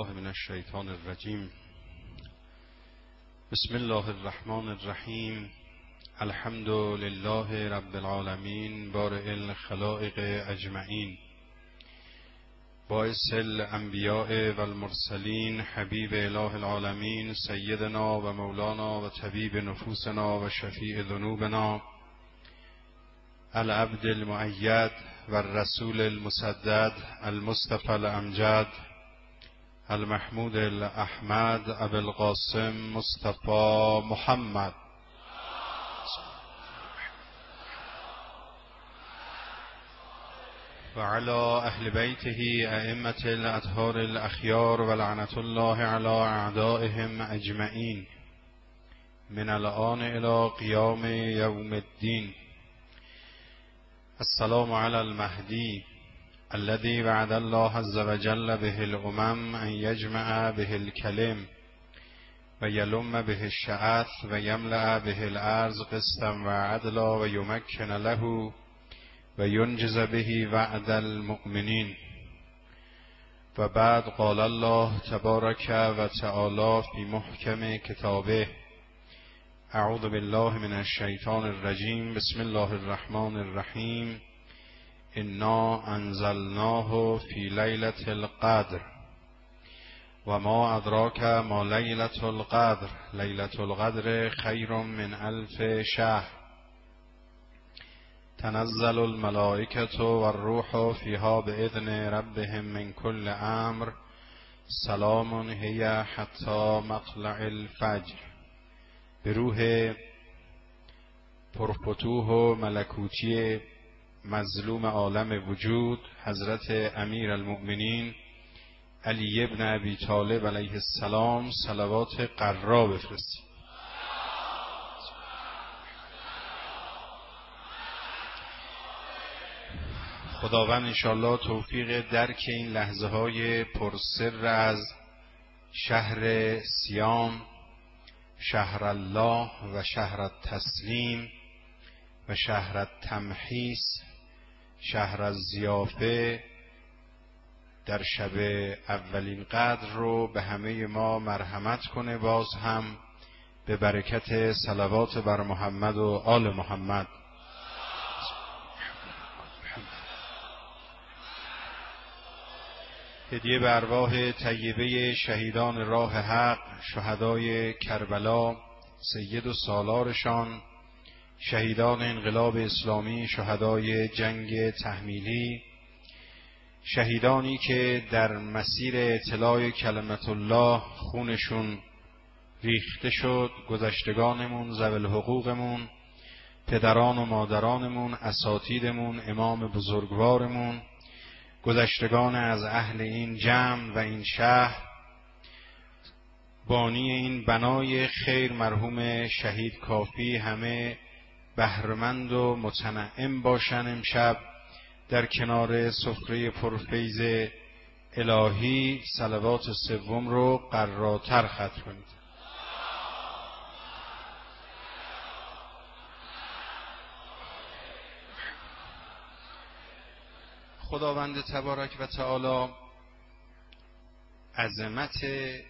من الشیطان الرجیم. بسم الله الرحمن الرحیم. الحمد لله رب العالمین بارئ الخلائق اجمعین، باعث الانبیاء والمرسلین، حبیب اله العالمین، سیدنا و مولانا و طبیب نفوسنا و شفیع ذنوبنا، العبد المؤید و الرسول المسدد، المصطفى الامجد، المحمود الاحمد، ابو القاسم مصطفى محمد و علی اهل بیته ائمة الاطهار الاخیار و لعنة الله علی اعدائهم اجمعین من الآن الی قیام یوم الدین. السلام علی المهدی الذي وعد الله عز وجل به الامم ان یجمع به الکلم و یلم به الشعث و یملأ به الارض قسطا و عدلا و یمکن له و ینجز به وعد المؤمنین. و بعد قال الله تبارک و تعالی فی محکم کتابه: اعوذ بالله من الشیطان الرجیم. بسم الله الرحمن الرحیم. انا انزلناه فی لیلة القدر و ما ادراک ما لیلة القدر. لیلة القدر خیر من الف شهر. تنزل الملائکة والروح فیها باذن ربهم من کل امر سلام هی حتی مطلع الفجر. به روح پرفتوح و ملکوتی مظلوم عالم وجود حضرت امیر المؤمنین علی ابن ابی طالب علیه السلام صلوات قرا بفرستید. خداوند انشاءالله توفیق درک این لحظه های پرسر از شهر سیام، شهر الله و شهر التسلیم و شهر التمحیص، شهر الضیافه در شب اولین قدر رو به همه ما مرحمت کنه. باز هم به برکت صلوات بر محمد و آل محمد. هدیه به ارواح طیبه شهیدان راه حق، شهدای کربلا، سید و سالارشان، شهیدان انقلاب اسلامی، شهدای جنگ تحمیلی، شهیدانی که در مسیر اطلاع کلمت الله خونشون ریخته شد، گذشتگانمون، ذوی الحقوقمون، پدران و مادرانمون، اساتیدمون، امام بزرگوارمون، گذشتگان از اهل این جمع و این شهر، بانی این بنای خیر مرحوم شهید کافی، همه بهرمند و متنعم باشن امشب در کنار سفره پرفیض الهی. صلوات سوم رو قراتر ختم کنید. خداوند تبارک و تعالی عظمت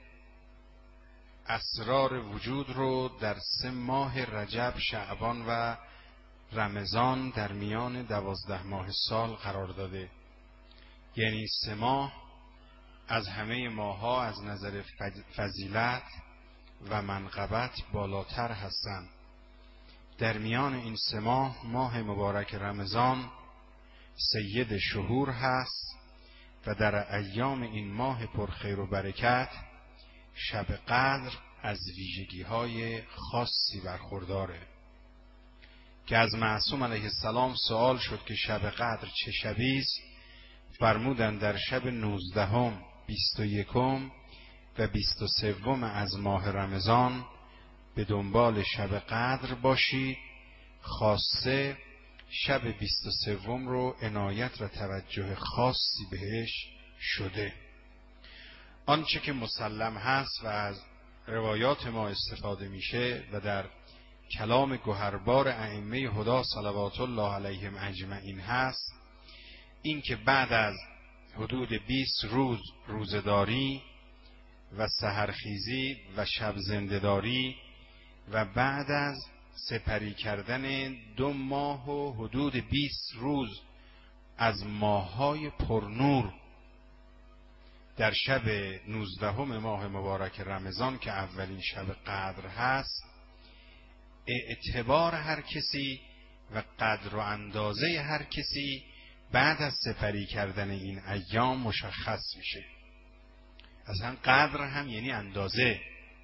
اسرار وجود رو در 3 ماه رجب، شعبان و رمضان در میان 12 ماه سال قرار داده. یعنی 3 ماه از همه ماه‌ها از نظر فضیلت و منقبت بالاتر هستند. در میان این 3 ماه، ماه مبارک رمضان سید شهور هست و در ایام این ماه پرخیر و برکت شب قدر از ویژگی‌های خاصی برخورداره که از معصوم علیه السلام سوال شد که شب قدر چه شبی است؟ فرمودند در شب 19، 21 و 23 از ماه رمضان به دنبال شب قدر باشید. خاصه شب 23 رو عنایت و توجه خاصی بهش شده. آنچه که مسلم هست و از روایات ما استفاده میشه و در کلام گوهربار ائمه هدی صلوات الله علیهم اجمعین هست، این که بعد از حدود 20 روز روزه‌داری و سحرخیزی و شب زنده‌داری و بعد از سپری کردن 2 ماه و حدود 20 روز از ماه‌های پرنور در شب 19 ماه مبارک رمضان که اولین شب قدر هست، اعتبار هر کسی و قدر و اندازه هر کسی بعد از سپری کردن این ایام مشخص میشه. اصلا قدر هم یعنی اندازه.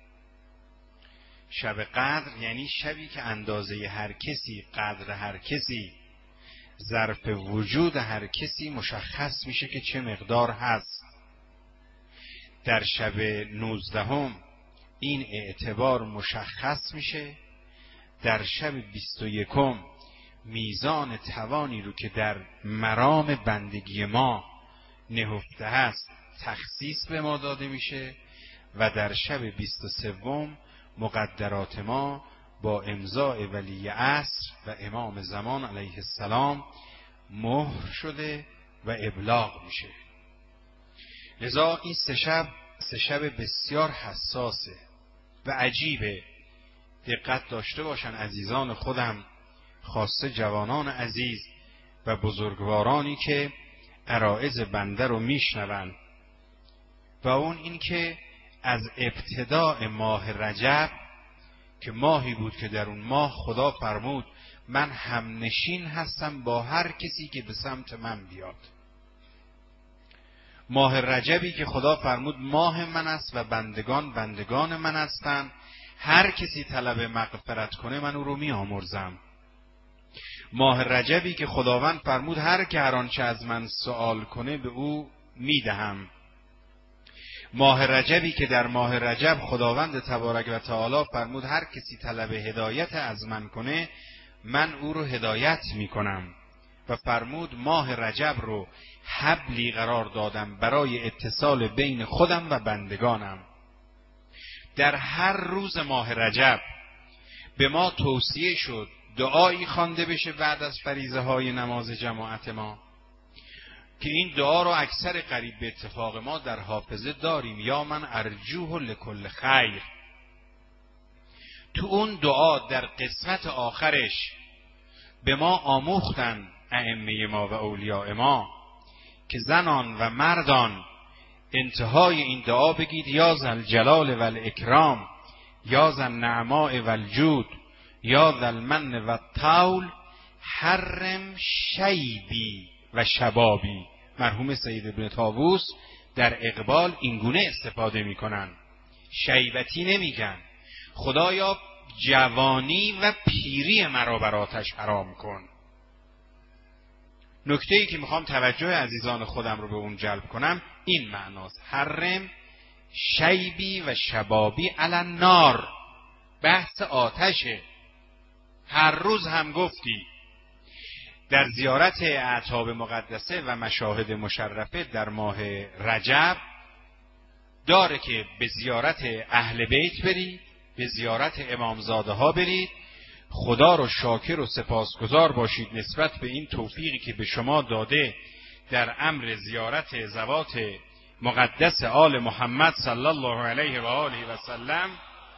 شب قدر یعنی شبی که اندازه هر کسی، قدر هر کسی، ظرف وجود هر کسی مشخص میشه که چه مقدار هست. در شب 19 این اعتبار مشخص میشه. در شب 21 میزان توانی رو که در مرام بندگی ما نهفته هست تخصیص به ما داده میشه و در شب 23 مقدرات ما با امضای ولی عصر و امام زمان علیه السلام مهر شده و ابلاغ میشه. لذا این 3 شب بسیار حساسه و عجیبه. دقت داشته باشن عزیزان خودم، خاصه جوانان عزیز و بزرگوارانی که عرایض بنده رو میشنون، و اون این که از ابتداء ماه رجب که ماهی بود که در اون ماه خدا فرمود من همنشین هستم با هر کسی که به سمت من بیاد. ماه رجبی که خدا فرمود ماه من است و بندگان من هستند، هر کسی طلب مغفرت کنه من او رو می آمرزم. ماه رجبی که خداوند فرمود هر که هر آنچه از من سوال کنه به او می دهم. ماه رجبی که در ماه رجب خداوند تبارک و تعالی فرمود هر کسی طلب هدایت از من کنه من او رو هدایت می کنم، و فرمود ماه رجب رو حبلی قرار دادم برای اتصال بین خودم و بندگانم. در هر روز ماه رجب به ما توصیه شد دعایی خوانده بشه بعد از فریضه های نماز جماعت ما که این دعا رو اکثر قریب به اتفاق ما در حافظه داریم، یا من ارجوه لکل خیر. تو اون دعا در قسمت آخرش به ما آموختن ائمه ما و اولیاء ما که زنان و مردان انتهای این دعا بگید یا ذل جلال و الاکرام، یا ذل نعماء و الجود، یا ذل من و الطول، حرم شیبی و شبابی. مرحوم سید ابن طاووس در اقبال اینگونه استفاده میکنن، شیبتی نمیگن. خدایا جوانی و پیری مرا بر آتش حرام کن. نکته‌ای که میخوام توجه عزیزان خودم رو به اون جلب کنم این معناست: حرم شیبی و شبابی علی النار. بحث آتشه. هر روز هم گفتی در زیارت اعتاب مقدسه و مشاهد مشرفه در ماه رجب داره که به زیارت اهل بیت برید، به زیارت امامزاده ها برید، خدا رو شاکر و سپاسگزار باشید نسبت به این توفیقی که به شما داده در امر زیارت ذوات مقدس آل محمد صلی الله علیه و آله و سلم.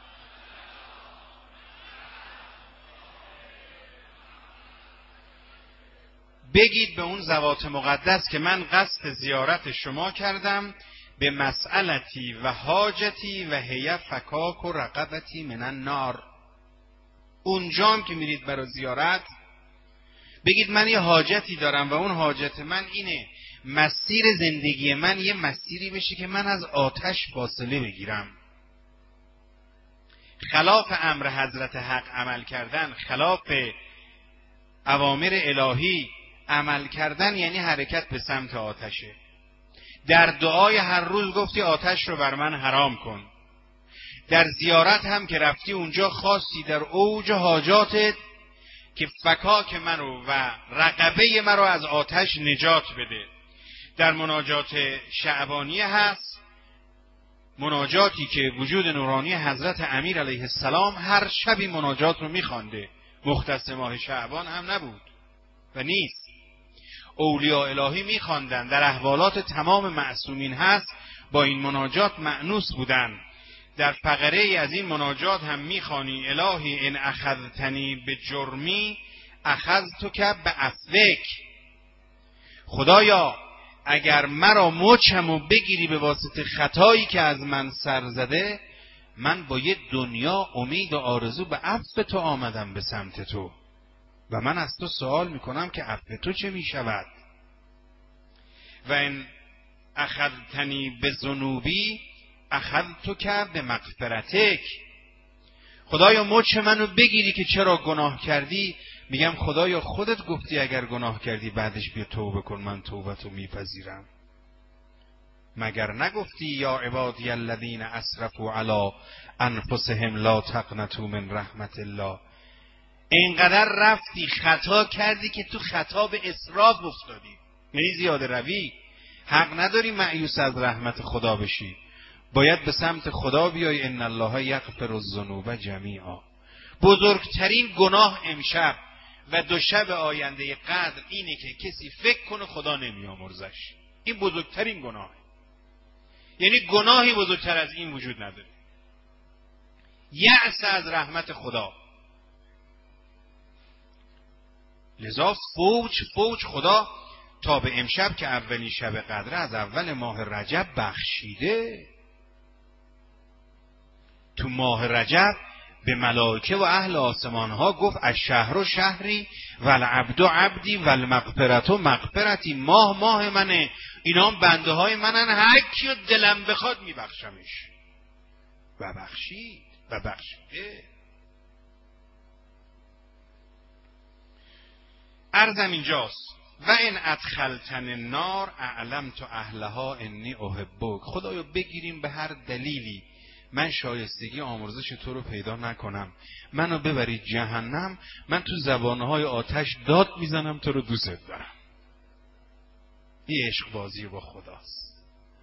بگید به اون ذوات مقدس که من قصد زیارت شما کردم به مسئلتی و حاجتی و هی فکاک و رقبتی من النار. اونجام که میرید برای زیارت بگید من یه حاجتی دارم و اون حاجت من اینه مسیر زندگی من یه مسیری بشه که من از آتش فاصله بگیرم. خلاف امر حضرت حق عمل کردن، خلاف اوامر الهی عمل کردن یعنی حرکت به سمت آتشه. در دعای هر روز گفتی آتش رو بر من حرام کن. در زیارت هم که رفتی اونجا خواستی در اوج حاجاتت که فکاک منو و رقبه منو از آتش نجات بده. در مناجات شعبانیه هست، مناجاتی که وجود نورانی حضرت امیر علیه السلام هر شبی مناجات رو میخوانده، مختص ماه شعبان هم نبود و نیست. اولیاء الهی میخواندن، در احوالات تمام معصومین هست، با این مناجات مأنوس بودن. در فقره از این مناجات هم میخوانی الهی ان اخذتنی به جرمی اخذتک بعفوک. خدایا اگر مرا مچمو بگیری به واسطه خطایی که از من سر زده، من با یه دنیا امید و آرزو به عفو تو آمدم به سمت تو و من از تو سوال میکنم که عفو تو چه میشود؟ و ان اخذتنی به ذنوبی اخذتک به مغفرتک. خدایا مچ منو بگیری که چرا گناه کردی، میگم خدایا خودت گفتی اگر گناه کردی بعدش بیا توبه کن، من توبتو میپذیرم. مگر نگفتی یا عبادی الذین اسرفوا علی انفسهم لا تقنطوا من رحمت الله؟ اینقدر رفتی خطا کردی که تو خطا به اسراف افتادی، یعنی زیاده روی. حق نداری مایوس از رحمت خدا بشی، باید به سمت خدا بیای. ان الله یغفر الذنوب جمیعا. بزرگترین گناه امشب و 2 شب آینده قدر اینه که کسی فکر کنه خدا نمیامرزش. این بزرگترین گناه، یعنی گناهی بزرگتر از این وجود نداره. یأس از رحمت خدا. لذا فوج خدا تا به امشب که اولین شب قدر از اول ماه رجب بخشیده. تو ماه رجب به ملائکه و اهل آسمان ها گفت الشهر شهری و العبد عبدی و المغفرت مغفرتی. ماه منه، اینا هم بنده های منن، هر کیو دلم بخواد میبخشمش. و بخشید و بخشیده. عرضم اینجاست و ان ادخلتن النار اعلمت اهلها انی احبک. خدایا بگیریم به هر دلیلی من شایستگی آمرزش تو رو پیدا نکنم، منو ببرید جهنم، من تو زبانهای آتش داد میزنم تو رو دوست دارم. این عشق بازی با خداست.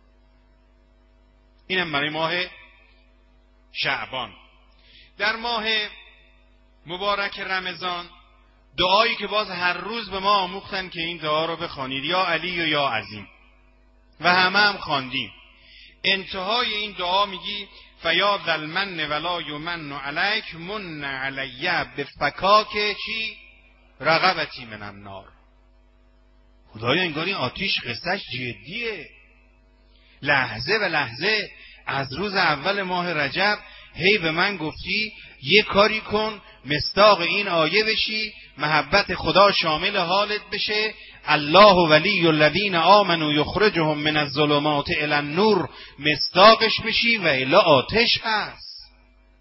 اینم برای ماه شعبان. در ماه مبارک رمضان دعایی که باز هر روز به ما آموختن که این دعا رو بخوانید، یا علی و یا عظیم، و هم خواندیم. انتهای این دعا میگی فیا ذا المن ولا یمن علیک من علی بفکاک چی؟ رغبتی من النار. خدایا انگار این آتیش قصهش جدیه. لحظه به لحظه از روز اول ماه رجب هی به من گفتی یه کاری کن مصداق این آیه بشی، محبت خدا شامل حالت بشه، الله ولی الذین آمنوا یخرجهم من الظلمات الی النور مصداقش بشی و الا آتش هست.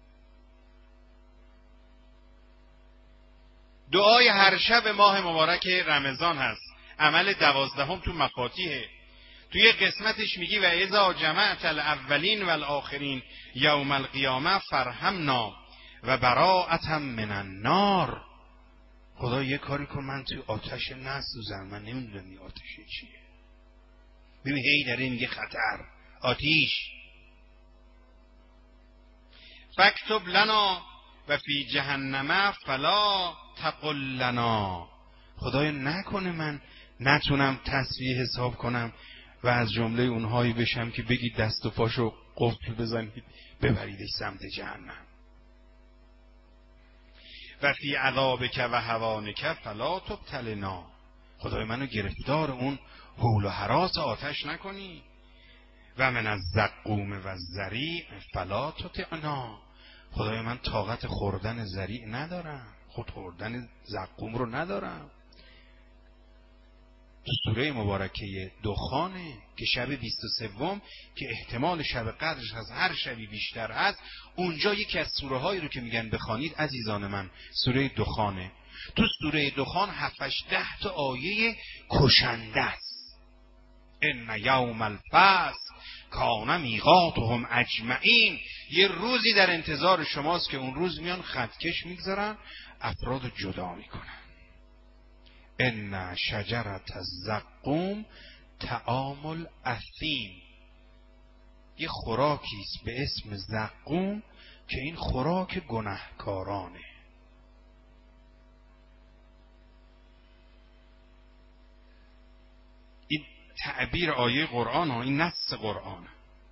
دعای هر شب ماه مبارک رمضان هست، عمل 12 تو مفاتیحه. توی قسمتش میگی و اذا جمعت الاولین والآخرین یوم القیامه فرحمنا و براءة من النار. خدا یه کاری کن من توی آتش نسوزم، من نمیدونم این آتش چیه. ببین هی داره میگه خطر، آتیش. فاکتب لنا و فی جهنم فلا تقل لنا. خدایا نکنه من نتونم تسبیح حساب کنم و از جمله اونهایی بشم که بگید دست و پاشو قفل بزنید ببریدش سمت جهنم. و فی عذابک و هوانک فلا تبتلنا. خدای منو گرفتار اون هول و هراس آتش نکنی. و من از زقوم و زریع فلا تطعنا. خدای من طاقت خوردن زریع ندارم، خود خوردن زقوم رو ندارم. تو سوره مبارکه دخانه که شب 23 که احتمال شب قدرش از هر شبی بیشتر هست، اونجا یکی از سوره هایی رو که میگن بخوانید عزیزان من سوره دخانه. تو سوره دخان 7-10 تا آیه کشنده است. ان یوم الفصل کان میقاتهم اجمعین. یه روزی در انتظار شماست که اون روز میان خطکش میگذارن، افراد جدا میکنن. ان شجرت الزقوم طعام الاثیم. یه خوراکی است به اسم زقوم که این خوراک گناهکارانه. این تعبیر آیه قرآن ها، این نص قرآن.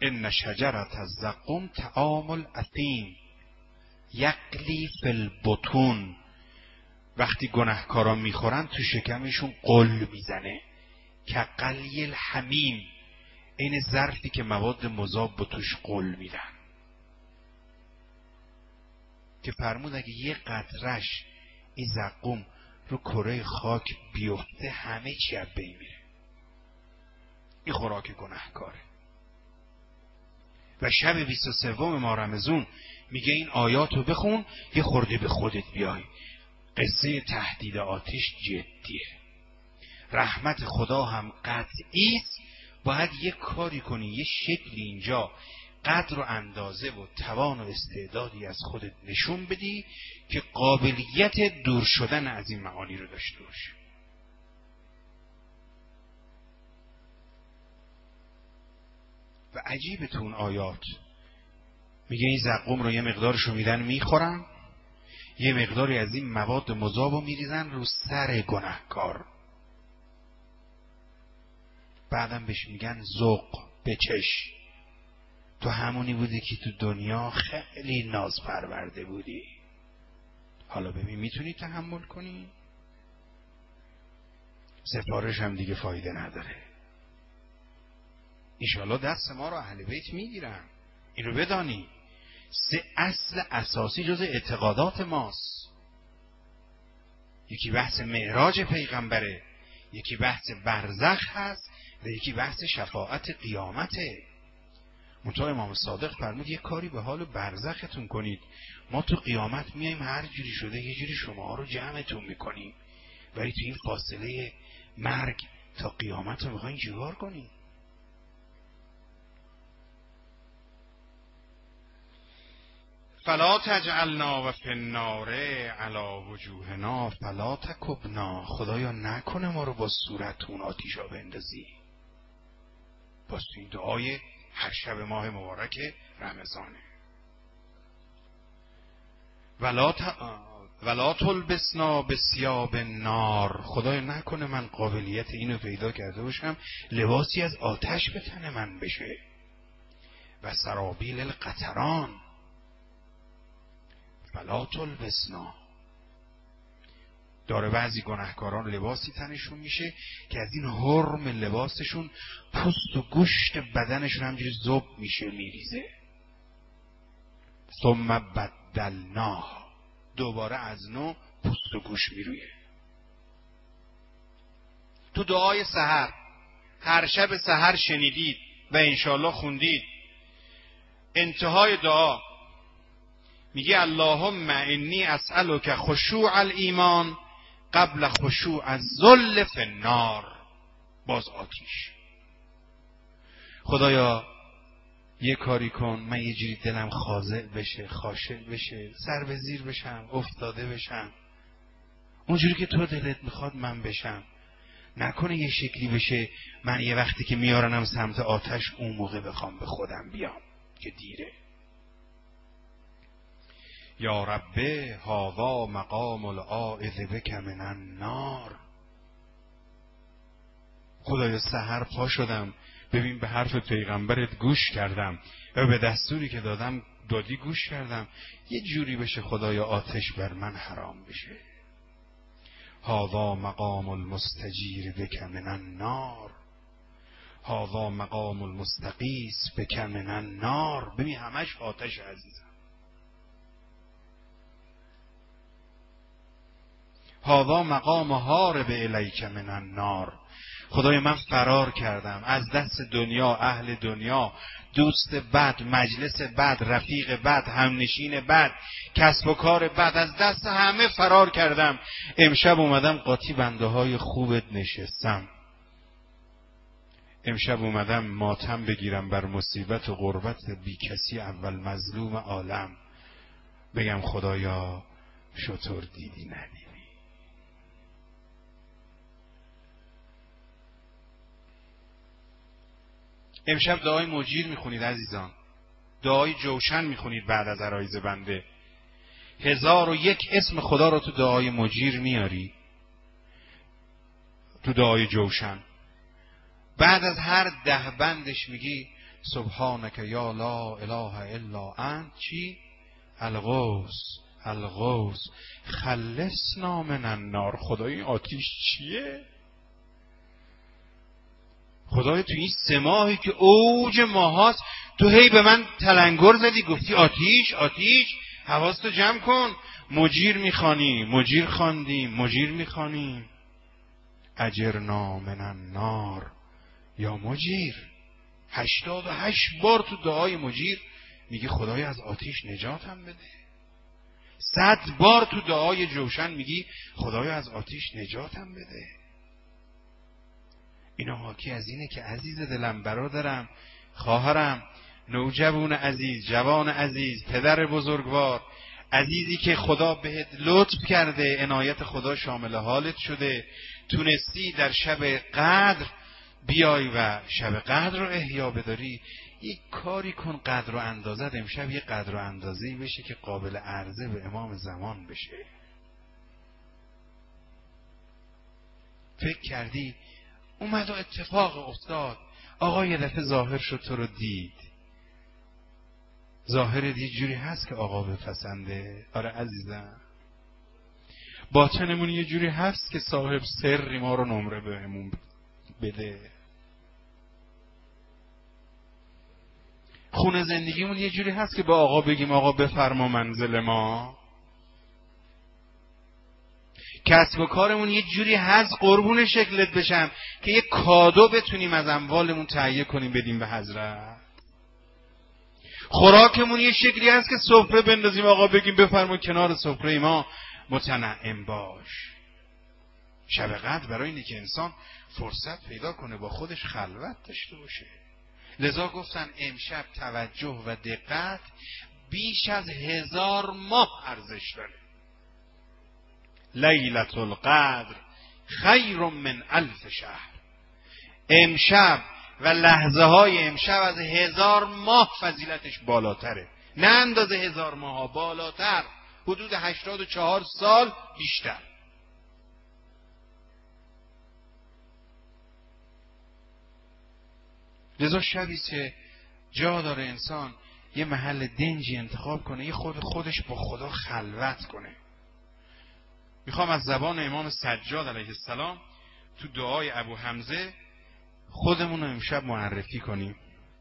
ان شجرة الزقوم طعام الاثیم یقلی فی البطون. وقتی گناهکاران میخورن تو شکمشون قل میزنه. که قلی الحمیم، این ظرفی که مواد مذاب با توش قل میدن، که فرمود اگه یه قطرش این زقوم رو کره خاک بیفته همه چی از بین میره. این خوراک گناهکاره. و شب 23 ماه رمضان میگه این آیات رو بخون یه خورده به خودت بیای. قصه تهدید آتش جدیه. رحمت خدا هم قطعی است. باید یه کاری کنی، یه شکلی اینجا قدر و اندازه و توان و استعدادی از خودت نشون بدی که قابلیت دور شدن از این معانی رو داشته باشی. و عجیبه تو اون آیات میگه این زقوم رو یه مقدارشو میدن میخورن، یه مقداری از این مواد مذاب رو میریزن رو سر گناهکار، بعدم بهش میگن ذوق، بچش. تو همونی بودی که تو دنیا خیلی ناز پرورده بودی، حالا ببین میتونی تحمل کنی؟ سفارش هم دیگه فایده نداره. انشاءالله دست ما رو اهل بیت میگیرن. این رو بدانی 3 اصل اساسی جز اعتقادات ماست. یکی بحث معراج پیغمبره، یکی بحث برزخ هست و یکی بحث شفاعت قیامته. منتها امام صادق فرمود یه کاری به حال برزختون کنید، ما تو قیامت میایم هر جوری شده یه جوری شما رو جمعتون میکنیم، ولی تو این فاصله مرگ تا قیامت رو میخواین جوار کنیم. فلا تجعلنا و فی النار علی وجوهنا فلا تکبنا. خدایا نکنه ما رو با صورتون آتیشا بندازی. باز این دعای هر شب ماه مبارک رمضانه. ولا تلبسنا بثیاب النار. خدایا نکنه من قابلیت اینو پیدا کرده باشم لباسی از آتش به تن من بشه. و سرابیل القطران. ولا تلبسنا. داره بعضی گناهکاران لباسی تنشون میشه که از این حرم لباسشون پوست و گوشت بدنشون همجوری ذوب میشه میریزه. ثم بدلناها. دوباره از نو پوست و گوش میرویه. تو دعای سحر هر شب سحر شنیدید و انشالله خوندید، انتهای دعا میگه اللهم انی اسألک خشوع الایمان قبل خشوع الذل فی النار. باز آتیش. خدایا یه کاری کن من یه جوری دلم خاضع بشه، خاشع بشه، سر به زیر بشم، افتاده بشم اونجوری که تو دلت میخواد من بشم. نکنه یه شکلی بشه من یه وقتی که میارنم سمت آتش اون موقع بخوام به خودم بیام که دیره. یا رب هاذا مقام العائذ بک من النار. خدایا سحر پا شدم، ببین به حرف پیغمبرت گوش کردم و به دستوری که دادی گوش کردم، یه جوری بشه خدایا آتش بر من حرام بشه. هاذا مقام المستجیر بک من النار. هاذا مقام المستغیث بک من النار. ببین همش آتش عزیزم. هاذا مقام هارب الیک من النار. خدای من فرار کردم از دست دنیا، اهل دنیا، دوست بد، مجلس بد، رفیق بد، همنشین بد، کسب و کار بد، از دست همه فرار کردم. امشب اومدم قاطی بنده های خوبت نشستم. امشب اومدم ماتم بگیرم بر مصیبت و غربت بی کسی اول مظلوم عالم. بگم خدایا شطور دیدی ندیدی. امشب دعای مجیر میخونید عزیزان، دعای جوشن میخونید بعد از عرایض بنده. 1001 اسم خدا رو تو دعای مجیر میاری، تو دعای جوشن. بعد از هر 10 بندش میگی سبحانک یا لا اله الا انت چی؟ الغوث خلصنا من النار. خدای این آتیش چیه؟ خدای تو این 3 ماهی که اوج ماهاست تو هی به من تلنگر زدی گفتی آتیش حواستو جمع کن. مجیر میخوانی، مجیر خواندیم، مجیر میخوانیم. اجرنا من النار یا مجیر. 88 بار تو دعای مجیر میگه خدای از آتیش نجاتم بده. 100 بار تو دعای جوشن میگی خدای از آتیش نجاتم بده. اینا حاکی از اینه که عزیز دلم، برادرم، خواهرم، نوجوان عزیز، جوان عزیز، پدر بزرگوار، عزیزی که خدا بهت لطف کرده، عنایت خدا شامل حالت شده، تونستی در شب قدر بیای و شب قدر رو احیا بداری، یک کاری کن قدر و اندازت امشب یه قدر و اندازه‌ای بشه که قابل عرضه به امام زمان بشه. فکر کردی اومد و اتفاق افتاد، آقا یه دفعه ظاهر شد تو رو دید. ظاهرت یه جوری هست که آقا بپسنده. آره عزیزم، باطنمون یه جوری هست که صاحب سری ما رو نمره بهمون بده. خونه زندگیمون یه جوری هست که با آقا بگیم آقا بفرما منزل ما. کسب و کارمون یه جوری هست قربون شکلت بشم که یه کادو بتونیم از اموالمون تهیه کنیم بدیم به حضرت. خوراکمون یه شکلی هست که سفره بندازیم آقا بگیم بفرما کنار سفره ما متنعم باش. شب قدر برای اینه که انسان فرصت پیدا کنه با خودش خلوت داشته باشه. لذا گفتن امشب توجه و دقت بیش از 1000 ماه ارزش داره. لیلة القدر خیر من 1000 شهر. امشب و لحظه های امشب از 1000 ماه فضیلتش بالاتره. نه اندازه 1000 ماه، بالاتر، حدود 84 سال بیشتر. لذا شبی که جا داره انسان یه محل دنجی انتخاب کنه، یه خودش با خدا خلوت کنه. میخوام از زبان امام سجاد علیه السلام تو دعای ابو حمزه خودمون رو امشب معرفی کنیم.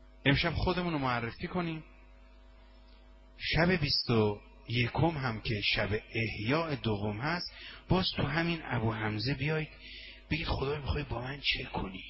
شب 21 هم که شب احیاء دوم هست، باز تو همین ابو حمزه بیایید بگید خدای میخوای با من چه کنی؟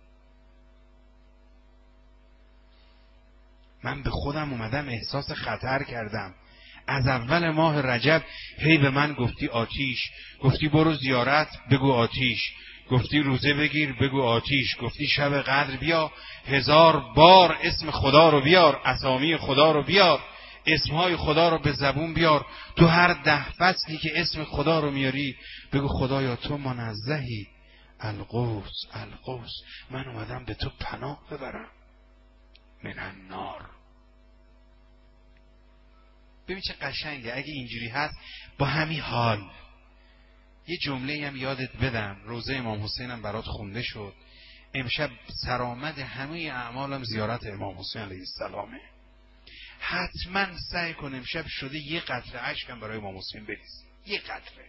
من به خودم اومدم احساس خطر کردم. از اول ماه رجب هی به من گفتی آتیش، گفتی برو زیارت بگو آتیش، گفتی روزه بگیر بگو آتیش، گفتی شب قدر بیا 1000 بار اسم خدا رو بیار، اسامی خدا رو بیار، اسمهای خدا رو به زبون بیار. تو هر 10 فصلی که اسم خدا رو میاری بگو خدایا تو منزهی، الغوث من اومدم به تو پناه ببرم من النار. ببین چه قشنگه اگه اینجوری هست. با همین حال یه جمله هم یادت بدم، روزه امام حسین هم برات خونده شد. امشب سرآمد همه اعمالم زیارت امام حسین علیه السلامه. حتما سعی کن امشب شده یه قطره اشکم برای امام حسین بریز، یه قطره.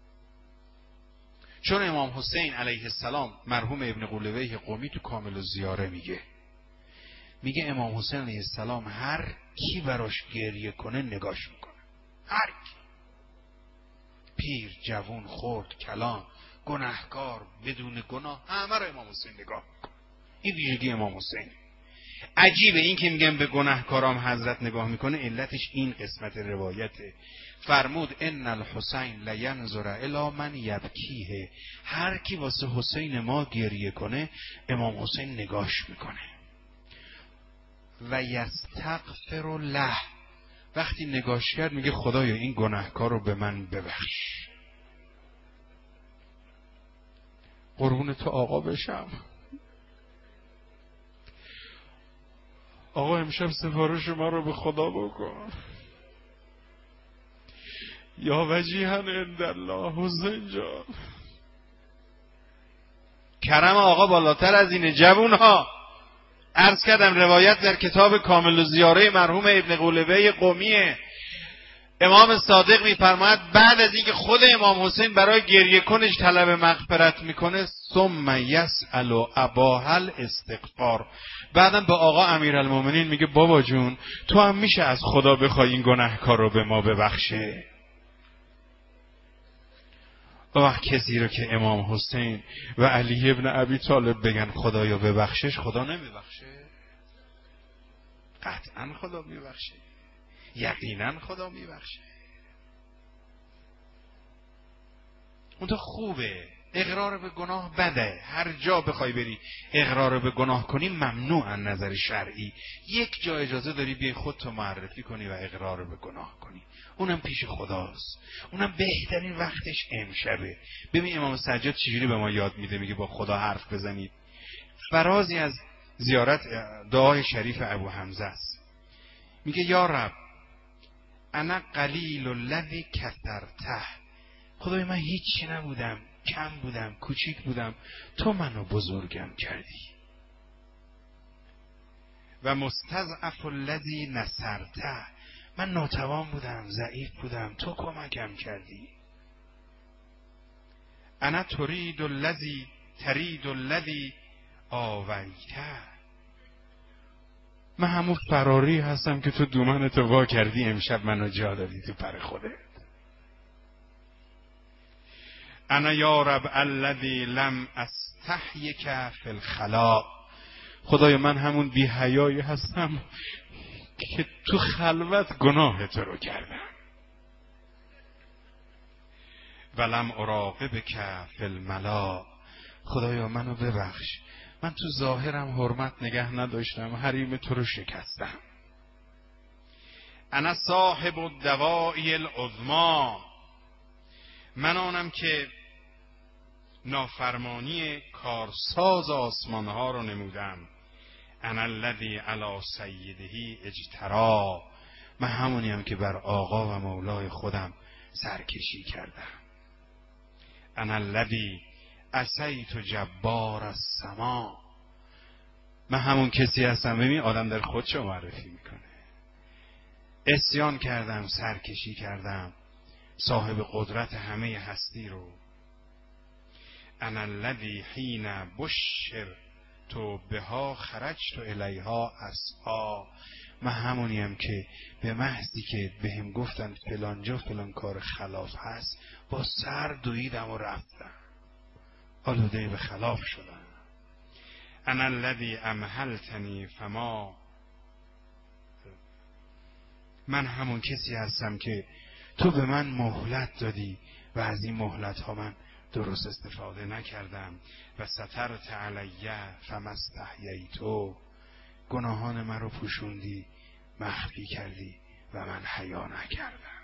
چون امام حسین علیه السلام مرحوم ابن قولویه قمی تو کامل الزیاره میگه امام حسین علیه السلام هر کی براش گریه کنه نگاش میکنه. هر کی، پیر، جوون، خرد، کلان، گناهکار، بدون گناه، همه رو امام حسین نگاه میکنه. این ویژگی امام حسین. عجیبه این که میگن به گناهکارام حضرت نگاه میکنه، علتش این قسمت روایته. فرمود ان الحسین لینظر الی من یبکیه. هر کی واسه حسین ما گریه کنه امام حسین نگاش میکنه. و یستغفر له. وقتی نگاش کرد میگه خدایا این گناهکار رو به من ببخش. قربون تو آقا بشم. آقا امشب سفارش ما رو به خدا بکن. یا وجیها عند الله حسین جان. کرم آقا بالاتر از اینه جوون ها. عرض کردم روایت در کتاب کامل الزیاره مرحوم ابن قولبه قمیه، امام صادق میفرماید بعد از اینکه خود امام حسین برای گریه کنش طلب مغفرت میکنه، ثم یسأل اباهل استغفار، بعدم به آقا امیرالمومنین میگه بابا جون تو هم میشه از خدا بخوای این گناهکار رو به ما ببخشه. وقت کسی رو که امام حسین و علی ابن ابی طالب بگن خدایا ببخشش، خدا نمیبخشه؟ قطعا خدا میبخشه، یقینا خدا میبخشه. اون تو خوبه، اقرار به گناه بده، هر جا بخوای بری اقرار به گناه کنی ممنوع از نظر شرعی. یک جا اجازه داری بیای خودتو معرفی کنی و اقرار به گناه کنی، اونم پیش خداست، اونم بهترین وقتش امشبه. ببین امام سجاد چجوری به ما یاد میده، میگه با خدا حرف بزنید. فرازی از زیارت دعای شریف ابو حمزه است، میگه یا رب انا قلیل الذی کثرته، خدای من هیچی نبودم، کم بودم، کوچیک بودم، تو منو بزرگم کردی. و مستضعف الذی نصرته، من ناتوان بودم، ضعیف بودم، تو کمکم کردی. انا ترید الذی آویته، من همون فراری هستم که تو دومنتو وا کردی، امشب منو جا دادی تو پر خودت. انا یا رب الذی لم استحیک فی الخلاء، خدای من همون بی حیایی هستم که تو خلوت گناه تو رو کردم. ولم اراقبک فی الملا، خدایا منو ببخش، من تو ظاهرم حرمت نگه نداشتم، حریم تو رو شکستم. انا صاحب الدوائی العظمی، من آنم که نافرمانی کارساز آسمان ها رو نمودم. انا الذی علی سیده اجترا، من همونیم که بر آقا و مولای خودم سرکشی کردم. انا الذی عصیت جبار السما، من همون کسی هستم. ببین آدم در خودشو معرفی میکنه، عصیان کردم، سرکشی کردم، صاحب قدرت همه هستی رو. انا الذی حین بشرت بها خرجت الیها اسعی، من همونیم که به محضی که بهم گفتن فلانجا فلان کار خلاف هست، با سر دویدم و رفتم، آلوده به خلاف شدم. انا الذی امهلتنی فما، من همون کسی هستم که تو به من مهلت دادی و از این مهلت ها من درست استفاده نکردم. و سترت علیه فما استحییت، گناهان من رو پوشوندی، مخفی کردی و من حیا نکردم.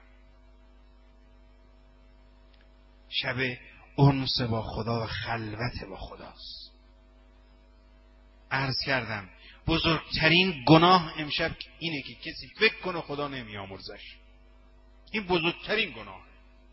شب انس با خدا و خلوت با خداست. عرض کردم بزرگترین گناه امشب اینه که کسی فکر کنه خدا نمیامرزش، این بزرگترین گناه.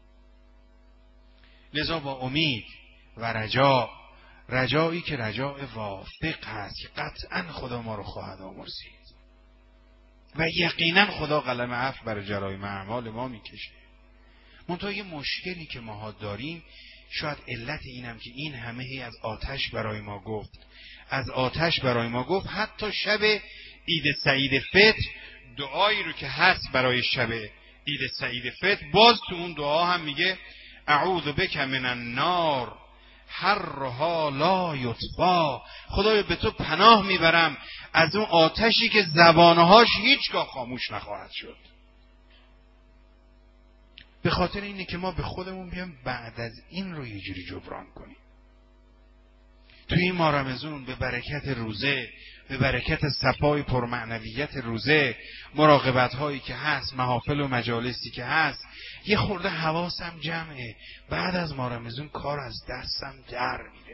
لذا با امید و رجایی که رجاء وافق هست که قطعا خدا ما رو خواهد آمرزید و یقینا خدا قلم عفو بر جرایم اعمال ما میکشه. منتها یه مشکلی که ماها داریم، شاید علت اینم که این همه از آتش برای ما گفت، حتی شب عید سعید فطر دعایی رو که هست برای شب عید سعید فطر، باز تو اون دعا هم میگه اعوذ بک من النار حرها لا یطفا، خدایا به تو پناه میبرم از اون آتشی که زبانهاش هیچگاه خاموش نخواهد شد. به خاطر اینه که ما به خودمون بیام بعد از این رو یه جوری جبران کنیم. توی این ماه رمضان به برکت روزه، به برکت صفای پرمعنویت روزه، مراقبت هایی که هست، محافل و مجالسی که هست، یه خورده حواسم جمعه. بعد از ماه رمضان کار از دستم در میره.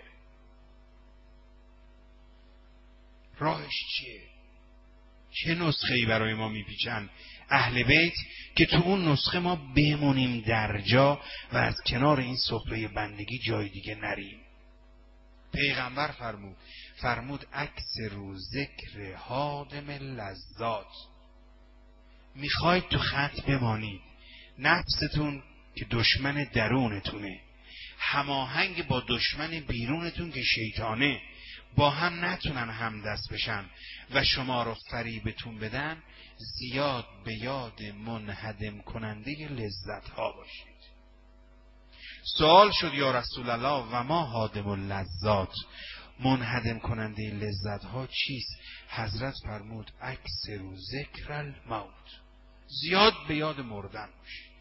راهش چیه؟ چه نسخه‌ای برای ما میپیچن اهل بیت که تو اون نسخه ما بمونیم در جا و از کنار این سفره بندگی جای دیگه نریم؟ پیغمبر فرمود اکثروا ذکر هادم لذات. میخواید تو خط بمانید، نفستون که دشمن درونتونه هماهنگ با دشمن بیرونتون که شیطانه با هم نتونن همدست بشن و شما رو فریبتون بدن، زیاد به یاد منهدم کننده لذت ها باشید. سوال شد یا رسول الله و ما هادم اللذات، منهدم کننده لذت ها چیست؟ حضرت فرمود اکثروا ذکر الموت، زیاد به یاد مردن باشید.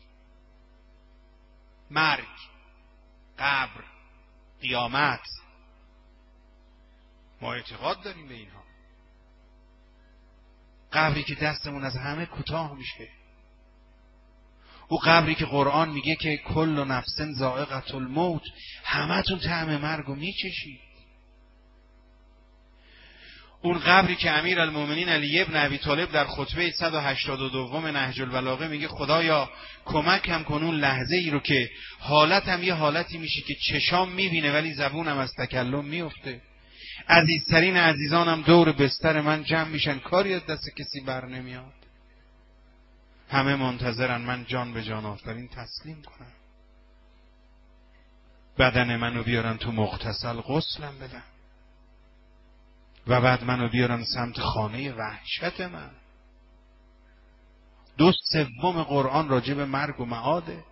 مرگ، قبر، قیامت، ما اعتقاد داریم به اینها. قبری که دستمون از همه کوتاه میشه، او قبری که قرآن میگه که کل نفس ذائقة الموت، همتون طعم مرگو میچشید. اون قبری که امیرالمومنین علی ابن ابی طالب در خطبه 182 نهج البلاغه میگه خدایا کمکم کن اون لحظه ای رو که حالتم یه حالتی میشه که چشام میبینه ولی زبونم از تکلم میفته، عزیزترین عزیزانم دور بستر من جمع میشن، کاری از دست کسی بر نمیاد، همه منتظرن من جان به جان آفرین تسلیم کنم، بدن منو بیارن تو مغتسل غسلم بدن و بعد منو بیارن سمت خانه وحشت من. 2/3 قرآن راجع به مرگ و معاده.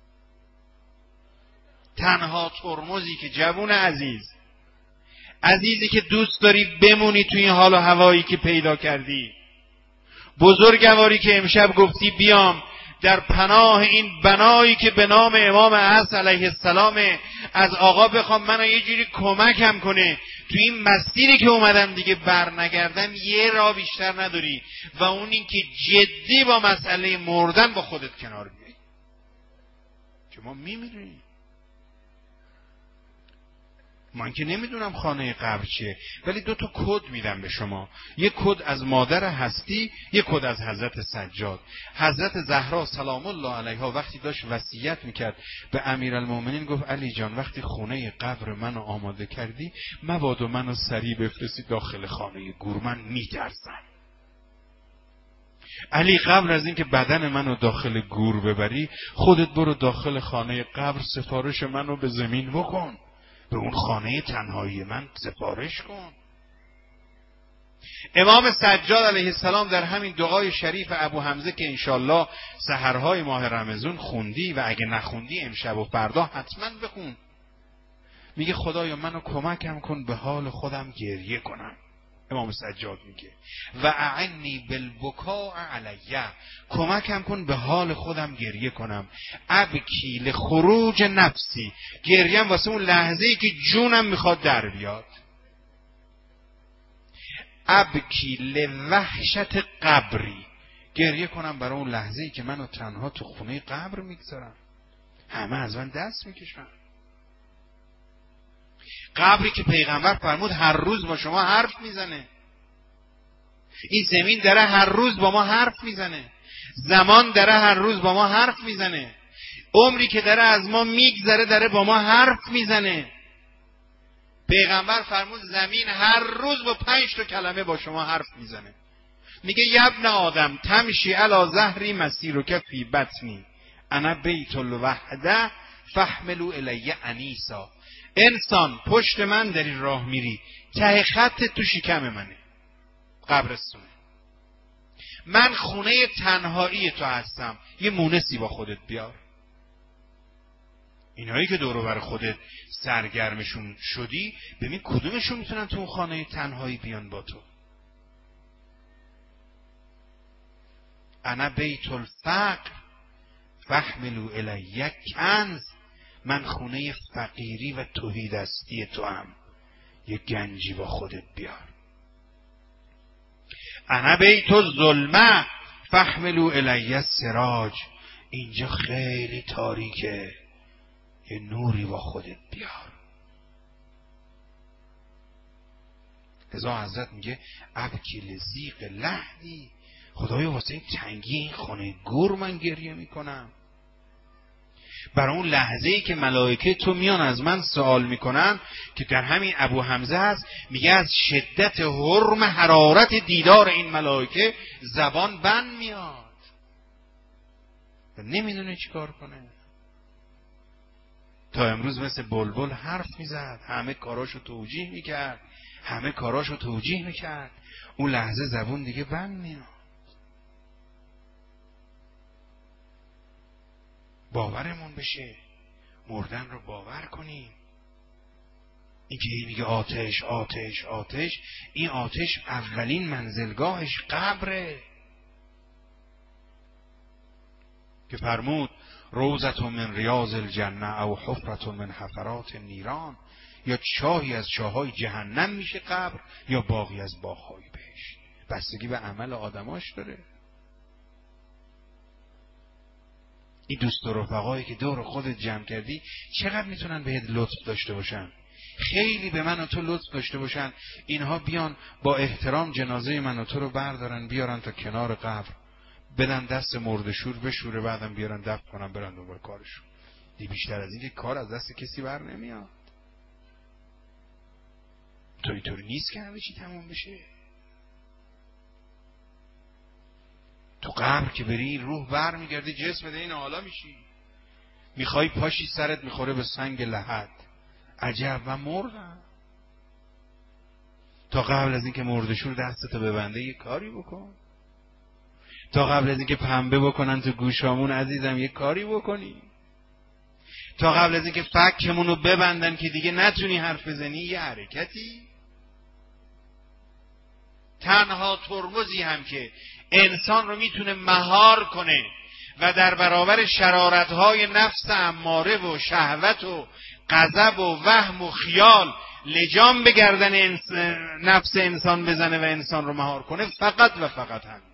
تنها ترمزی که جوون عزیزی که دوست داری بمونی تو این حال و هوایی که پیدا کردی، بزرگواری که امشب گفتی بیام در پناه این بنایی که به نام امام عصر علیه السلام از آقا بخوام منو یه جوری کمکم کنه تو این مسیری که اومدم دیگه بر نگردم، یه راه بیشتر نداری و اون این که جدی با مسئله مردن با خودت کنار بیایی که ما میمیریم. من که نمیدونم خانه قبر چیه، ولی 2 کد میدم به شما، یک کد از مادر هستی، یک کد از حضرت سجاد. حضرت زهرا سلام الله علیها وقتی داشت وصیت میکرد به امیرالمومنین گفت علی جان وقتی خونه قبر منو آماده کردی مبادا منو سریع بفرستی داخل خانه گور، من میترسم. علی قبل از این که بدن منو داخل گور ببری خودت برو داخل خانه قبر سفارش منو به زمین بکن، به اون خانه تنهایی من سفارش کن. امام سجاد علیه السلام در همین دعای شریف ابو حمزه که انشالله سحرهای ماه رمضان خوندی و اگه نخوندی امشب و فردا حتما بخون، میگه خدایا منو کمکم کن به حال خودم گریه کنم. امام سجاد میگه و اعنی بالبکاء علیه، کمکم کن به حال خودم گریه کنم. ابکی لخروج نفسی، گریم واسه اون لحظه‌ای که جونم میخواد در بیاد. ابکی لوحشت قبری، گریه کنم برای اون لحظه‌ای که منو تنها تو خونه قبر میگذارم، همه از من دست میکشن. قبری که پیغمبر فرمود هر روز با شما حرف میزنه، این زمین داره هر روز با ما حرف میزنه، زمان داره هر روز با ما حرف میزنه، عمری که داره از ما میگذره داره با ما حرف میزنه. پیغمبر فرمود زمین هر روز با 5 کلمه با شما حرف میزنه. میگه یبن آدم تمشی علی ظهری مسیرک فی بطنی انا بیت الوحده فاحملوا الی انیسا. انسان پشت من داری راه میری، ته خط تو شکم منه، قبرستونه، من خونه تنهایی تو هستم، یه مونسی با خودت بیار. اینهایی که دور و بر خودت سرگرمشون شدی ببین کدومشون میتونن تو اون خانه تنهایی بیان با تو. انا بیت الفقر فاحملوا الی کنز، من خونه فقیری و تهیدستی تو هم، یه گنجی با خودت بیار. انا بیت الظلمه فاحملوا الی السراج، اینجا خیلی تاریکه، یه نوری با خودت بیار. لذا حضرت میگه ابکی لزیق لحدی، خدایا واسه این تنگی این خانه گور من گریه میکنم. برای اون لحظه‌ای که ملائکه تو میان از من سوال میکنن، که در همین ابو حمزه هست، میگه از شدت حرم حرارت دیدار این ملائکه زبان بند میاد و نمیدونه چی کار کنه. تا امروز مثل بلبل حرف میزد، همه کاراشو توجیه میکرد، اون لحظه زبون دیگه بند میاد. باورمون بشه، مردن رو باور کنیم. این که میگه آتش آتش آتش، این آتش اولین منزلگاهش قبره، که فرمود روضة من ریاض الجنه او حفرة من حفرات النیران، یا چاهی از چاهای جهنم میشه قبر، یا باغی از باغهای بهشت. بستگی به عمل آدماش داره. این دوست و رفقایی که دور خودت جمع کردی چقدر میتونن بهت لطف داشته باشن؟ خیلی به من و تو لطف داشته باشن، اینها بیان با احترام جنازه من و تو رو بردارن بیارن تا کنار قبر، بدن دست مردشور بشوره، بعدم بیارن دفن کنن برن دنبال کارشون. دی بیشتر از این که کار از دست کسی بر نمیاد. تو اینطوری نیست که همه چی تموم بشه. تو قبر که بری روح بر میگرده، جسم ده این حالا میشی، میخوای پاشی سرت میخوره به سنگ لحد. عجب و مردن. تا قبل از اینکه مردشور دستتو ببنده یه کاری بکن. تا قبل از اینکه پنبه بکنن تو گوشامون عزیزم یه کاری بکنی. تا قبل از اینکه فکمونو ببندن که دیگه نتونی حرف بزنی یه حرکتی. تنها ترمزی هم که انسان رو میتونه مهار کنه و در برابر شرارتهای نفس اماره و شهوت و غضب و وهم و خیال لجام به گردن نفس انسان بزنه و انسان رو مهار کنه، فقط و فقط هم.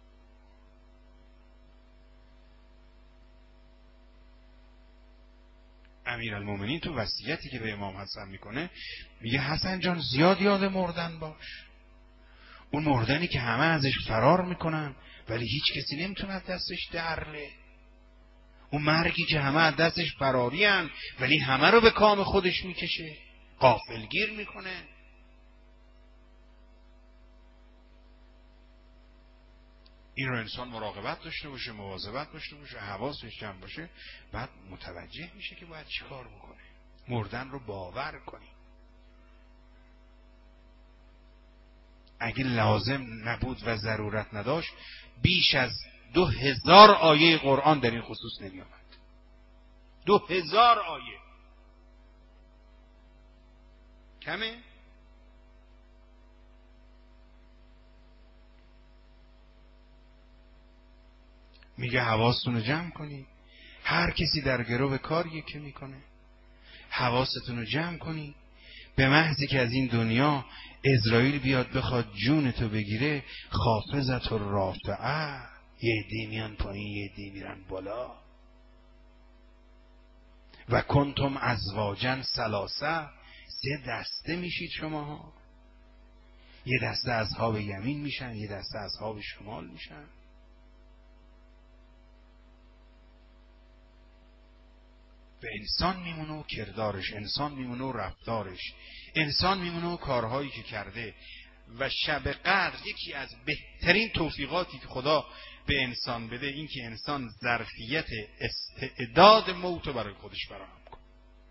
امیرالمومنین تو وصیتی که به امام حسن میکنه میگه حسن جان زیاد یاد مردن باش. اون مردنی که همه ازش فرار میکنن ولی هیچ کسی نمیتونه از دستش درله. اون مرگی که همه از دستش فراری هن ولی همه رو به کام خودش میکشه، غافلگیر میکنه. این رو انسان مراقبت داشته باشه، مواظبت داشته باشه، حواسش جمع باشه، بعد متوجه میشه که باید چی کار بکنه. مردن رو باور کنی. اگه لازم نبود و ضرورت نداشت بیش از 2000 آیه قرآن در این خصوص نمی آمد. 2000 آیه کمه؟ میگه حواستون رو جمع کنی. هر کسی در گرو کاریه که میکنه، حواستون رو جمع کنی. به محضی که از این دنیا عزرائیل بیاد بخواد جون تو بگیره، خافضت الرافعه، یه عده میان پایین یه عده میرن بالا. و کنتم ازواجا ثلاثه، 3 دسته میشید شماها. یه دسته اصحاب یمین میشن، یه دسته اصحاب شمال میشن. به انسان میمونه و کردارش، انسان میمونه و رفتارش، انسان میمونه و کارهایی که کرده. و شب قدر یکی از بهترین توفیقاتی که خدا به انسان بده این که انسان ظرفیت استعداد موت رو برای خودش فراهم کنه.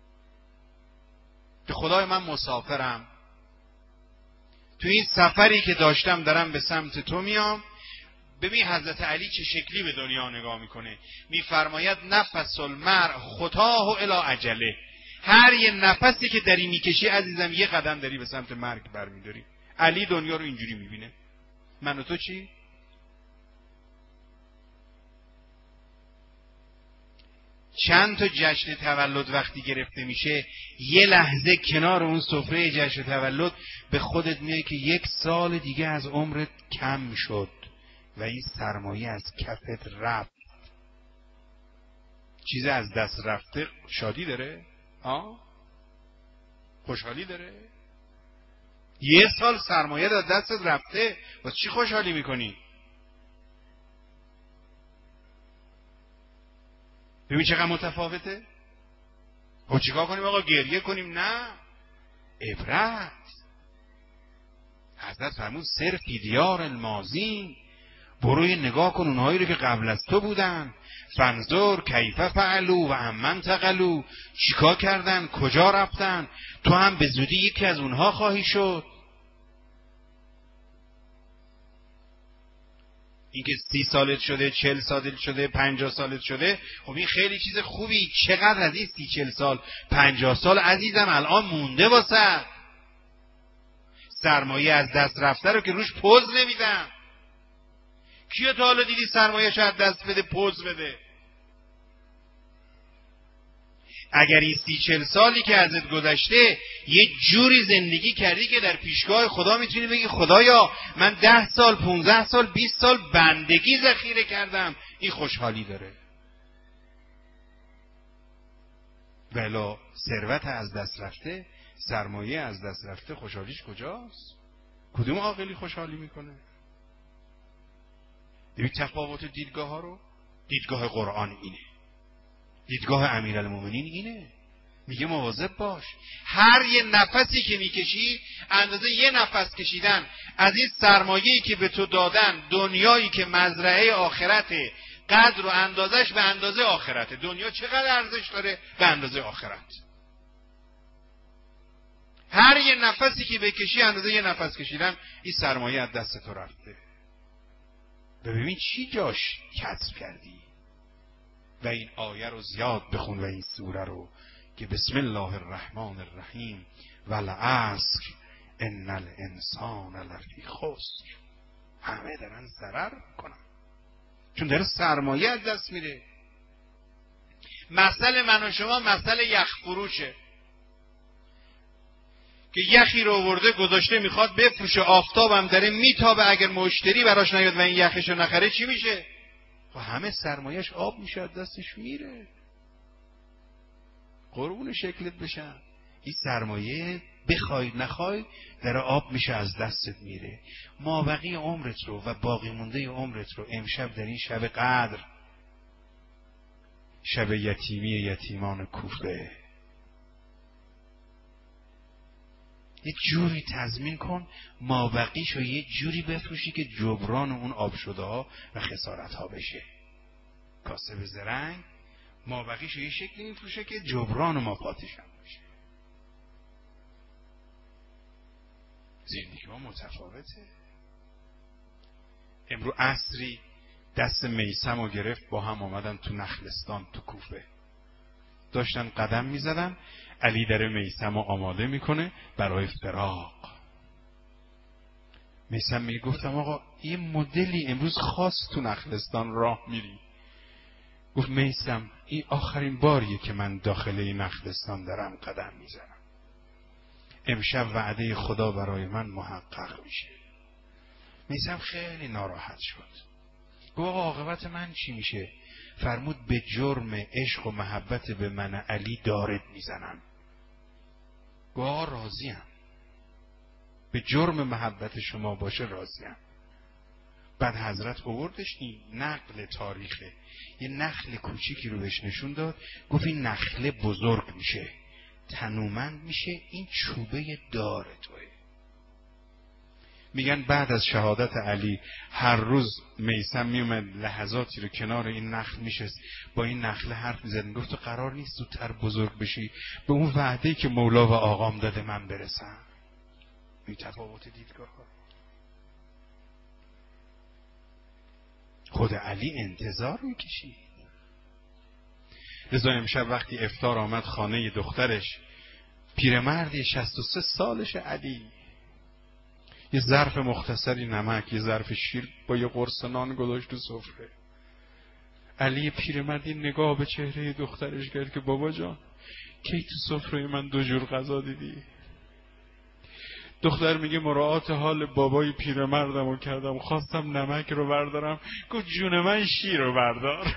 که خدای من مسافرم، تو این سفری که داشتم دارم به سمت تو میام. ببین حضرت علی چه شکلی به دنیا نگاه میکنه. میفرماید نفس المرء خطاه الی اجله. هر یه نفسی که داری میکشی عزیزم یه قدم داری به سمت مرگ برمیداری. علی دنیا رو اینجوری میبینه. من و تو چی؟ چند تا جشن تولد وقتی گرفته میشه یه لحظه کنار اون سفره جشن تولد به خودت میای که 1 سال دیگه از عمرت کم شد و این سرمایه از کفت رفت. چیز از دست رفته شادی داره؟ خوشحالی داره؟ 1 سال سرمایه از دستت رفته، واسه چی خوشحالی میکنی؟ ببین چقدر متفاوته. خب چیکار کنیم آقا؟ گریه کنیم؟ نه، عبرت. حضرت فرمود سر فی دیار الماضین، برو نگاه کن اونهایی رو که قبل از تو بودن، فانظر کیف فعلوا و عمن انتقلوا، چیکار کردن، کجا رفتن، تو هم به زودی یکی از اونها خواهی شد. اینکه 30 سالت شده، 40 سالت شده، 50 سالت شده، خب این خیلی چیز خوبی. چقدر از این 30-40 سال 50 سال عزیزم الان مونده واسه سرمایه از دست رفته رو که روش پوز نمیدن. کیو تا حالا دیدی سرمایه‌اش از دست بده پوز بده؟ اگر این 30-40 سالی که ازت گذشته یه جوری زندگی کردی که در پیشگاه خدا میتونی بگی خدایا من 10 سال 15 سال 20 سال بندگی ذخیره کردم، این خوشحالی داره. ولی ثروت از دست رفته، سرمایه از دست رفته، خوشحالیش کجاست؟ کدوم عاقلی خوشحالی میکنه؟ ببین تفاوت دیدگاه ها رو. دیدگاه قرآن اینه، دیدگاه امیرالمومنین اینه، میگه مواظب باش، هر یه نفسی که میکشی اندازه یه نفس کشیدن از این سرمایه‌ای که به تو دادن، دنیایی که مزرعه آخرته، قدر و اندازش به اندازه آخرته. دنیا چقدر ارزش داره؟ به اندازه آخرت. هر یه نفسی که بکشی اندازه یه نفس کشیدن این سرمایه از دست تو رفته. ببین چی جاش کسب کردی. و این آیه رو زیاد بخون و این سوره رو که بسم الله الرحمن الرحیم والعصر ان الانسان لفی خسر، همه دارن ضرر کنن چون داره سرمایه از دست میره. مثل من و شما مثل یخ فروشه که یخی رو آورده گذاشته میخواد بفروشه، آفتابم داره میتابه، اگر مشتری براش نیاد و این یخش رو نخره چی میشه؟ و همه سرمایهش آب میشه، از دستش میره. قربون شکلت بشن، این سرمایه بخوای نخوای داره آب میشه، از دستت میره. مابقی عمرت رو و باقی مونده عمرت رو امشب در این شب قدر، شب یتیمی یتیمان کوفه، یه جوری تضمین کن مابقیشو یه جوری بفروشی که جبران اون آب شده ها و خسارت ها بشه. کاسب زرنگ مابقیشو یه شکلی میفروشه که جبران ما پاتش هم بشه. زندگی ما متفاوته. امرو عصری دست میثم رو گرفت، با هم آمدن تو نخلستان تو کوفه، داشتن قدم میزدن. علی داره میثم رو آماده میکنه برای فراق. میثم میگه گفتم آقا یه مدلی امروز خاص تو نخلستان راه میری. گفت میثم این آخرین باریه که من داخل این نخلستان دارم قدم میزنم، امشب وعده خدا برای من محقق میشه. میثم خیلی ناراحت شد. گفت آقا عاقبت من چی میشه؟ فرمود به جرم عشق و محبت به من علی دارت میزنم. گفت راضیم، به جرم محبت شما باشه راضیم. بعد حضرت آوردش این نقل تاریخه، یه نخل کوچیکی رو بهش نشون داد، گفت این نخله بزرگ میشه، تنومند میشه، این چوبه دار توه. میگن بعد از شهادت علی هر روز میثم میومد لحظاتی رو کنار این نخل میشست، با این نخله حرف میزد، میگفت قرار نیست زودتر بزرگ بشی، به اون وعده‌ای که مولا و آقام داده من برسم. این تفاوت دیدگاه ها. خود علی انتظار میکشید. لذا امشب وقتی افطار آمد خانه دخترش، پیرمردی 63 سالش علی، یه ظرف مختصری نمک، یه ظرف شیر با یه قرص نان گذاشت تو سفره. علی پیرمردی نگاه به چهره دخترش کرد که بابا جان کی تو سفره من 2 جور غذا دیدی؟ دختر میگه مراعات حال بابای پیرمردمو کردم، خواستم نمک رو بردارم، گفت جون من شیر رو بردار.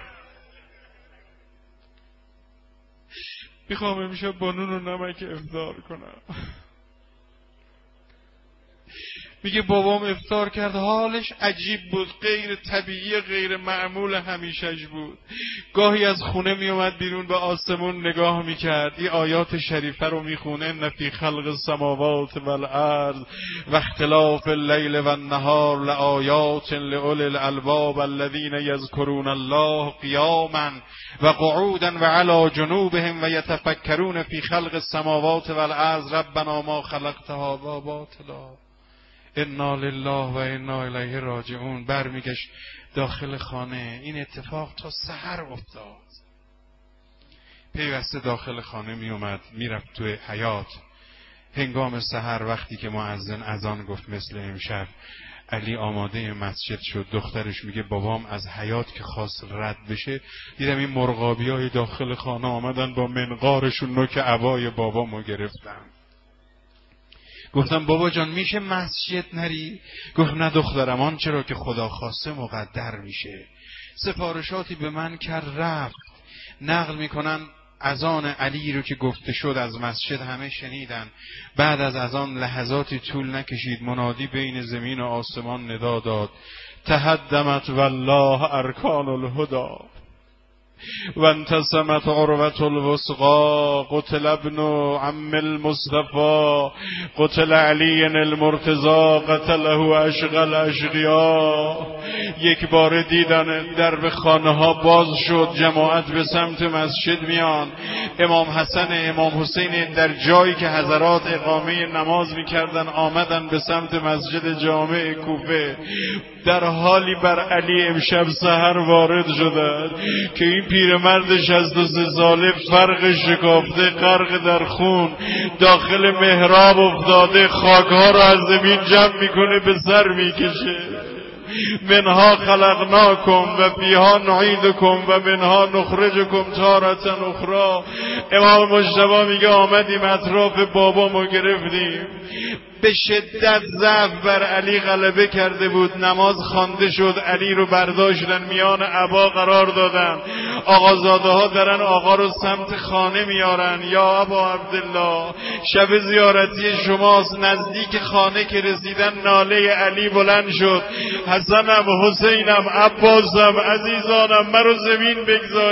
میخوام امشب با نون و نمک افطار کنم. میگه بابام افطار کرد، حالش عجیب بود، غیر طبیعی، غیر معمول همیشهش بود. گاهی از خونه میومد بیرون به آسمون نگاه میکرد، این آیات شریفه رو میخونه: ان فی خلق السماوات والارض و اختلاف اللیل والنهار لآیات لأولی الالباب الذین یذکرون الله قیاما و قعودا و علی جنوبهم و یتفکرون فی خلق السماوات والارض ربنا ما خلقت هذا باطلا انا لله و انا الیه راجعون. برمیگشت داخل خانه. این اتفاق تا سحر افتاد. پیوسته داخل خانه می اومد، میرفت توی حیاط. هنگام سحر وقتی که مؤذن اذان گفت مثل امشب، علی آماده مسجد شد. دخترش میگه بابام از حیاط که خواست رد بشه، دیدم این مرغابیای داخل خانه آمدن با منقارشون نوک عبای بابامو گرفتن. گفتم بابا جان میشه مسجد نری؟ گفت نه دخترم، آنچه را که خدا خواسته مقدر میشه. سفارشاتی به من کرد رفت. نقل میکنن اذان علی رو که گفته شد از مسجد همه شنیدن. بعد از اذان لحظاتی طول نکشید، منادی بین زمین و آسمان ندا داد: تهدمت والله ارکان الهدی و انتصمت عروة الوثقی قتل ابن عم المصطفى قتل علی المرتضی قتله اشقى الاشقیا. یک بار دیدن درب خانه ها باز شد، جماعت به سمت مسجد میان. امام حسن امام حسین در جایی که حضرات اقامه نماز میکردن آمدن به سمت مسجد جامع کوفه. در حالی بر علی امشب سحر وارد شدند که این پیرمرد 63 ساله فرق شکافته، غرق در خون، داخل محراب افتاده، خاکها را از زمین جمع میکنه به سر میکشه. منها خلقناکم و فیها نعیدکم و منها نخرجکم تارة اخرى. امام مجتبی میگه آمدیم اطراف بابامو گرفتیم. به شدت ضعف بر علی غلبه کرده بود. نماز خوانده شد، علی رو برداشتن میان عبا قرار دادن. آقازاده ها درن آقا رو سمت خانه میارن. یا ابا عبدالله، شب زیارتی شماست. نزدیک خانه که رسیدن ناله علی بلند شد: حسنم، حسینم، عباسم، عزیزانم، مرا زمین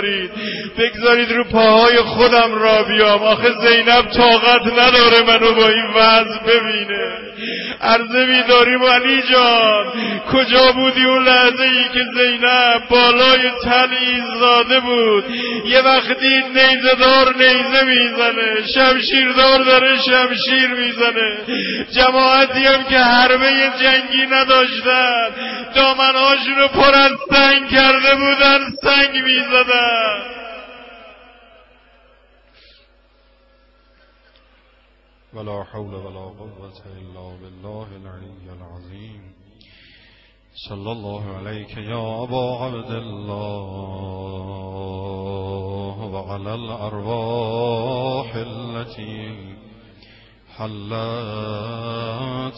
بگذارید رو پاهای خودم را بیام. آخه زینب طاقت نداره منو با این وضع ببینه. عرضه می‌داریم علی جان کجا بودی اون لحظه ای که زینب بالای تل ایستاده بود؟ یه وقتی نیزه‌دار نیزه میزنه، شمشیردار داره شمشیر میزنه. جماعتی هم که حربه جنگی نداشتن، دامنهاشون رو پر از سنگ کرده بودن، سنگ میزدن. ولا حول ولا قوة إلا بالله العلي العظيم. صلى الله عليك يا أبا عبد الله وعلى الأرواح التي حلت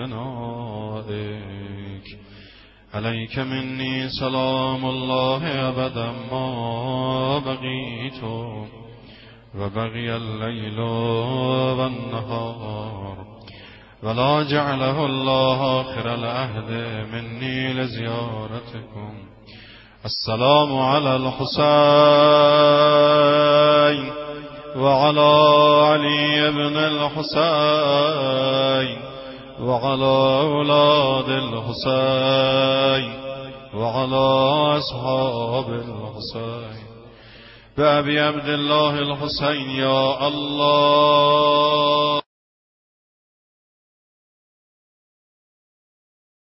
بفنائك. عليك مني سلام الله أبدا ما بقيت وبقي الليل والنهار، ولا جعله الله آخر العهد مني لزيارتكم. السلام على الحسين وعلى علي بن الحسين وعلى أولاد الحسين وعلى أصحاب الحسين. بأبي عبد الله الحسين يا الله